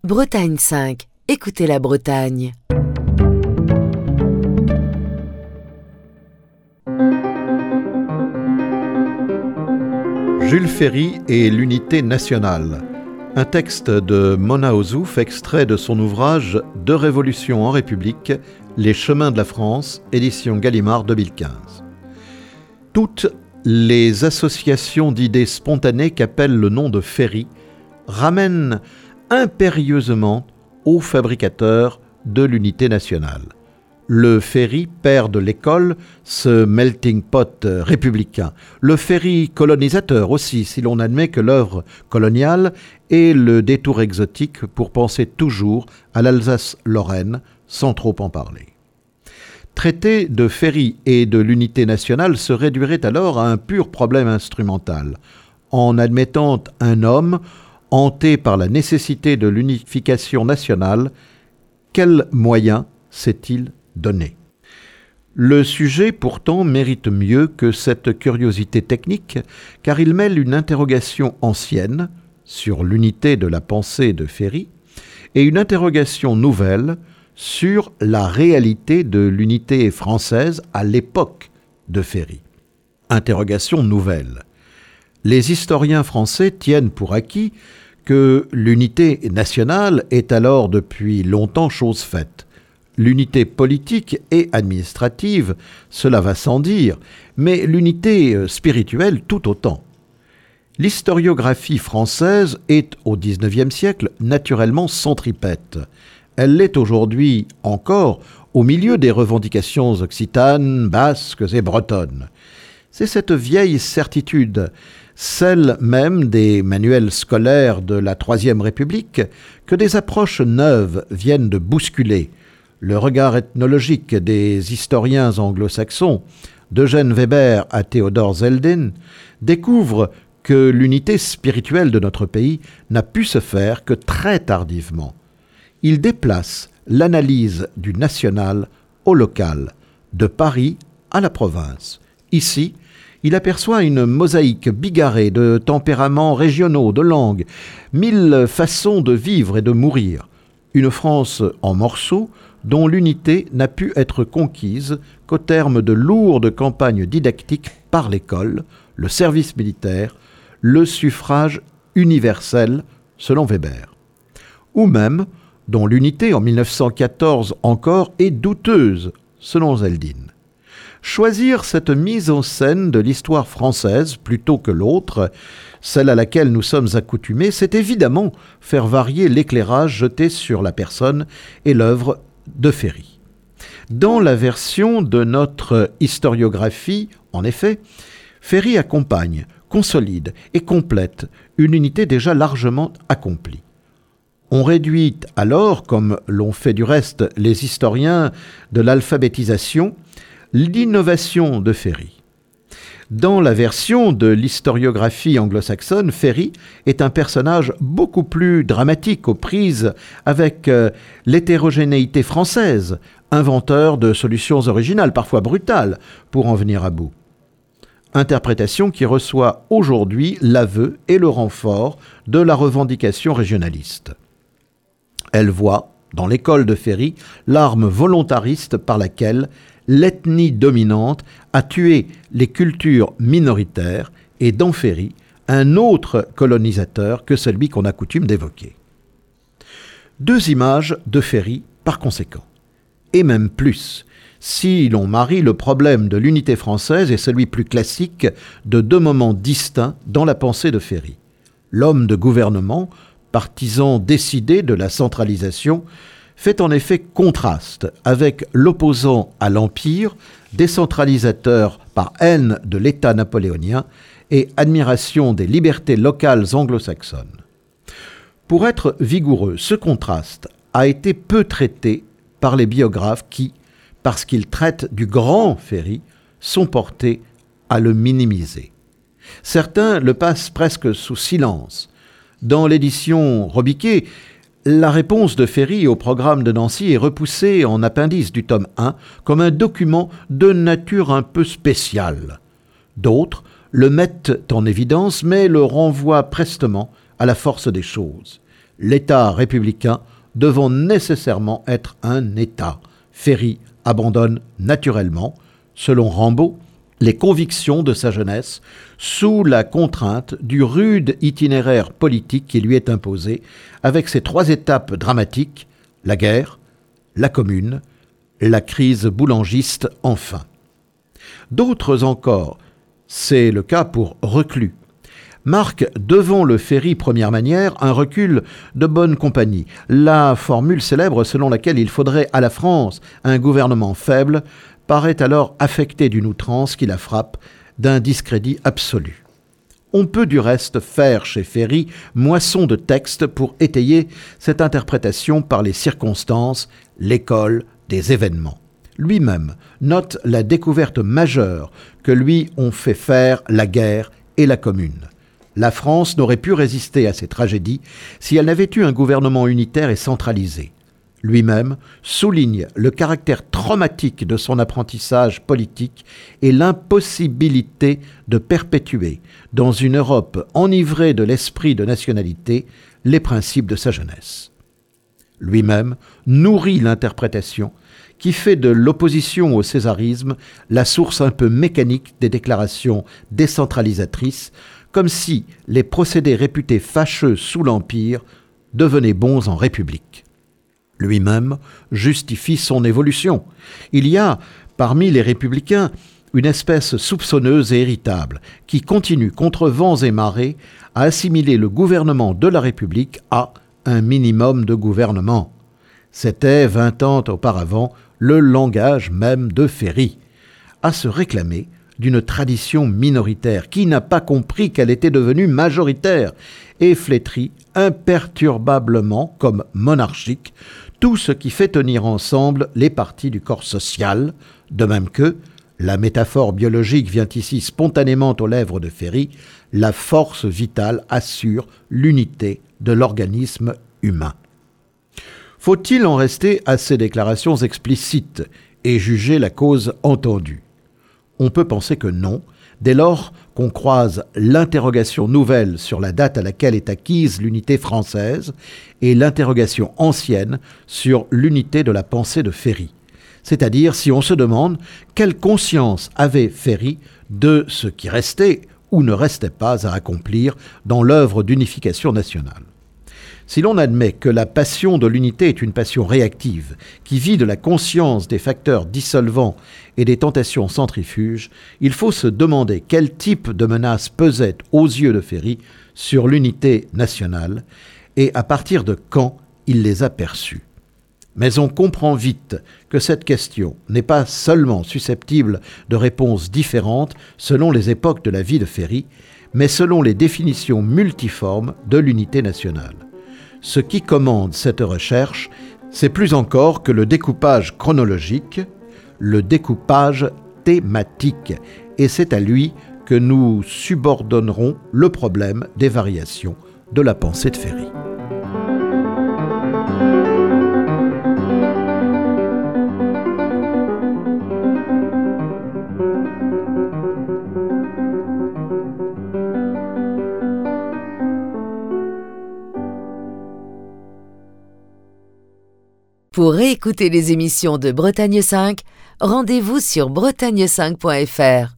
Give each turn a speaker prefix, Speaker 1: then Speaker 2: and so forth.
Speaker 1: Bretagne 5. Écoutez la Bretagne.
Speaker 2: Jules Ferry et l'unité nationale. Un texte de Mona Ozouf, extrait de son ouvrage « De révolution en République, les chemins de la France », édition Gallimard 2015. Toutes les associations d'idées spontanées qu'appelle le nom de Ferry ramènent impérieusement au fabricateur de l'unité nationale. Le Ferry, père de l'école, ce melting pot républicain. Le Ferry colonisateur aussi, si l'on admet que l'œuvre coloniale est le détour exotique pour penser toujours à l'Alsace-Lorraine, sans trop en parler. Traiter de Ferry et de l'unité nationale se réduirait alors à un pur problème instrumental, en admettant un homme hanté par la nécessité de l'unification nationale. Quels moyens s'est-il donné ? Le sujet, pourtant, mérite mieux que cette curiosité technique, car il mêle une interrogation ancienne sur l'unité de la pensée de Ferry et une interrogation nouvelle sur la réalité de l'unité française à l'époque de Ferry. Interrogation nouvelle. Les historiens français tiennent pour acquis que l'unité nationale est alors depuis longtemps chose faite. L'unité politique et administrative, cela va sans dire, mais l'unité spirituelle tout autant. L'historiographie française est, au XIXe siècle, naturellement centripète. Elle l'est aujourd'hui encore au milieu des revendications occitanes, basques et bretonnes. C'est cette vieille certitude, celle même des manuels scolaires de la Troisième République, que des approches neuves viennent de bousculer. Le regard ethnologique des historiens anglo-saxons, d'Eugène Weber à Théodore Zeldin, découvre que l'unité spirituelle de notre pays n'a pu se faire que très tardivement. Il déplace l'analyse du national au local, de Paris à la province. Ici, il aperçoit une mosaïque bigarrée de tempéraments régionaux, de langues, 1000 façons de vivre et de mourir. Une France en morceaux dont l'unité n'a pu être conquise qu'au terme de lourdes campagnes didactiques par l'école, le service militaire, le suffrage universel, selon Weber. Ou même dont l'unité en 1914 encore est douteuse, selon Zeldin. Choisir cette mise en scène de l'histoire française plutôt que l'autre, celle à laquelle nous sommes accoutumés, c'est évidemment faire varier l'éclairage jeté sur la personne et l'œuvre de Ferry. Dans la version de notre historiographie, en effet, Ferry accompagne, consolide et complète une unité déjà largement accomplie. On réduit alors, comme l'ont fait du reste les historiens de l'alphabétisation, l'innovation de Ferry. Dans la version de l'historiographie anglo-saxonne, Ferry est un personnage beaucoup plus dramatique aux prises avec l'hétérogénéité française, inventeur de solutions originales, parfois brutales, pour en venir à bout. Interprétation qui reçoit aujourd'hui l'aveu et le renfort de la revendication régionaliste. Elle voit, dans l'école de Ferry, l'arme volontariste par laquelle l'ethnie dominante a tué les cultures minoritaires et, dans Ferry, un autre colonisateur que celui qu'on a coutume d'évoquer. Deux images de Ferry par conséquent, et même plus, si l'on marie le problème de l'unité française et celui plus classique de deux moments distincts dans la pensée de Ferry. L'homme de gouvernement, partisan décidé de la centralisation, fait en effet contraste avec l'opposant à l'Empire, décentralisateur par haine de l'État napoléonien et admiration des libertés locales anglo-saxonnes. Pour être vigoureux, ce contraste a été peu traité par les biographes qui, parce qu'ils traitent du grand Ferry, sont portés à le minimiser. Certains le passent presque sous silence. Dans l'édition Robiquet, la réponse de Ferry au programme de Nancy est repoussée en appendice du tome 1 comme un document de nature un peu spéciale. D'autres le mettent en évidence mais le renvoient prestement à la force des choses. l'État républicain devant nécessairement être un État. Ferry abandonne naturellement, selon Rambaud, les convictions de sa jeunesse sous la contrainte du rude itinéraire politique qui lui est imposé, avec ses 3 étapes dramatiques, la guerre, la Commune, la crise boulangiste enfin. D'autres encore, c'est le cas pour Reclus, marquent devant le Ferry première manière un recul de bonne compagnie, la formule célèbre selon laquelle il faudrait à la France un gouvernement faible paraît alors affectée d'une outrance qui la frappe d'un discrédit absolu. On peut du reste faire chez Ferry moisson de textes pour étayer cette interprétation par les circonstances, l'école des événements. Lui-même note la découverte majeure que lui ont fait faire la guerre et la Commune. La France n'aurait pu résister à ces tragédies si elle n'avait eu un gouvernement unitaire et centralisé. Lui-même souligne le caractère traumatique de son apprentissage politique et l'impossibilité de perpétuer, dans une Europe enivrée de l'esprit de nationalité, les principes de sa jeunesse. Lui-même nourrit l'interprétation qui fait de l'opposition au césarisme la source un peu mécanique des déclarations décentralisatrices, comme si les procédés réputés fâcheux sous l'Empire devenaient bons en République. Lui-même justifie son évolution. Il y a, parmi les républicains, une espèce soupçonneuse et irritable qui continue contre vents et marées à assimiler le gouvernement de la République à un minimum de gouvernement. C'était 20 ans auparavant le langage même de Ferry, à se réclamer d'une tradition minoritaire qui n'a pas compris qu'elle était devenue majoritaire et flétrit imperturbablement comme monarchique tout ce qui fait tenir ensemble les parties du corps social, de même que, la métaphore biologique vient ici spontanément aux lèvres de Ferry, la force vitale assure l'unité de l'organisme humain. Faut-il en rester à ces déclarations explicites et juger la cause entendue ? On peut penser que non, dès lors qu'on croise l'interrogation nouvelle sur la date à laquelle est acquise l'unité française et l'interrogation ancienne sur l'unité de la pensée de Ferry. C'est-à-dire si on se demande quelle conscience avait Ferry de ce qui restait ou ne restait pas à accomplir dans l'œuvre d'unification nationale. Si l'on admet que la passion de l'unité est une passion réactive, qui vit de la conscience des facteurs dissolvants et des tentations centrifuges, il faut se demander quel type de menace pesait aux yeux de Ferry sur l'unité nationale et à partir de quand il les a perçus. Mais on comprend vite que cette question n'est pas seulement susceptible de réponses différentes selon les époques de la vie de Ferry, mais selon les définitions multiformes de l'unité nationale. Ce qui commande cette recherche, c'est plus encore que le découpage chronologique, le découpage thématique, et c'est à lui que nous subordonnerons le problème des variations de la pensée de Ferry.
Speaker 1: Pour réécouter les émissions de Bretagne 5, rendez-vous sur bretagne5.fr.